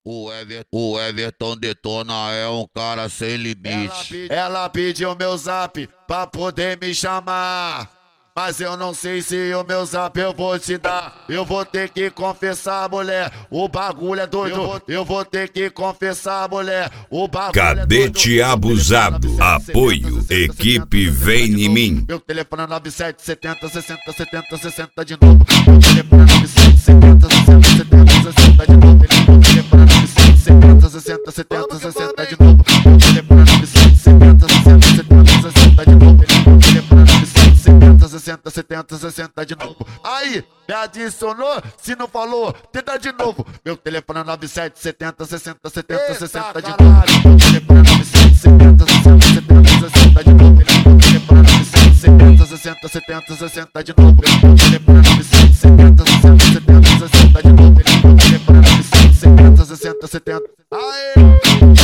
O Everton Detona é um cara sem limite. Ela pediu meu zap pra poder me chamar, mas eu não sei se o meu zap eu vou te dar. Eu vou ter que confessar, mulher, o bagulho é doido. Eu vou ter que confessar, mulher, o bagulho é doido. Cadete abusado. Apoio. Equipe Vem em Mim. Meu telefone é 97 70 60 70 60 de novo. Meu telefone é 97 70 60 70 60 de novo. Meu telefone é 97 70 60 70 60 de novo. Meu telefone é 97 70 60 70 60 de novo. Meu telefone é 97 70 60 70 60 de novo. Aí, me adicionou? Se não falou, tenta de novo. Meu telefone é 97 70 60 70 60 de novo. Meu telefone é 97 70 60 70 60 de novo. Meu telefone é 97 70 60 70 60 de novo. Meu telefone é 97 70 60 70 60 de novo. Meu telefone é 97 70 60 70. Aê!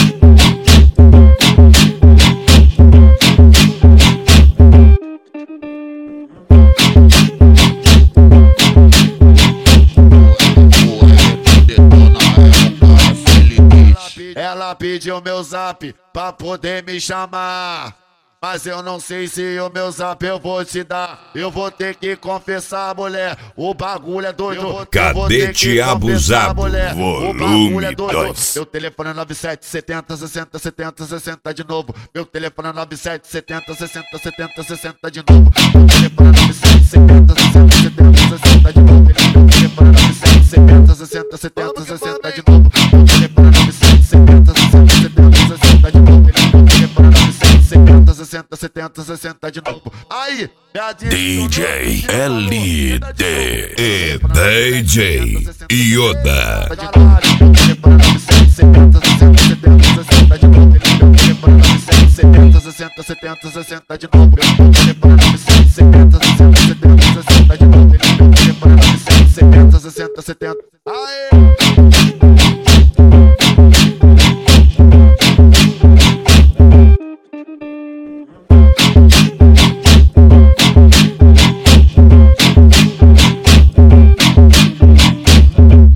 Ela pediu meu zap pra poder me chamar, mas eu não sei se o meu zap eu vou te dar. Eu vou ter que confessar, mulher, o bagulho é doido. Cadete abusado, volume 2. Meu telefone é 97 70 60 70 60 de novo. Meu telefone é 97 70 60 70 60 de novo. Meu telefone é 97 70 60 70 60 de novo. Meu telefone é 97 70 60 70 60 de novo. Meu telefone é 97 70 60 70 60 de novo. Meu telefone é 97 70 60 70 60 de novo. Aí, DJ LD e DJ Yoda. Meu telefone é 97 70 60 70 60 de novo. Meu telefone é 97 70 60 70 60 de novo. Meu telefone é 97 70 60 70 60 de novo. Meu telefone é 97 70 60 70.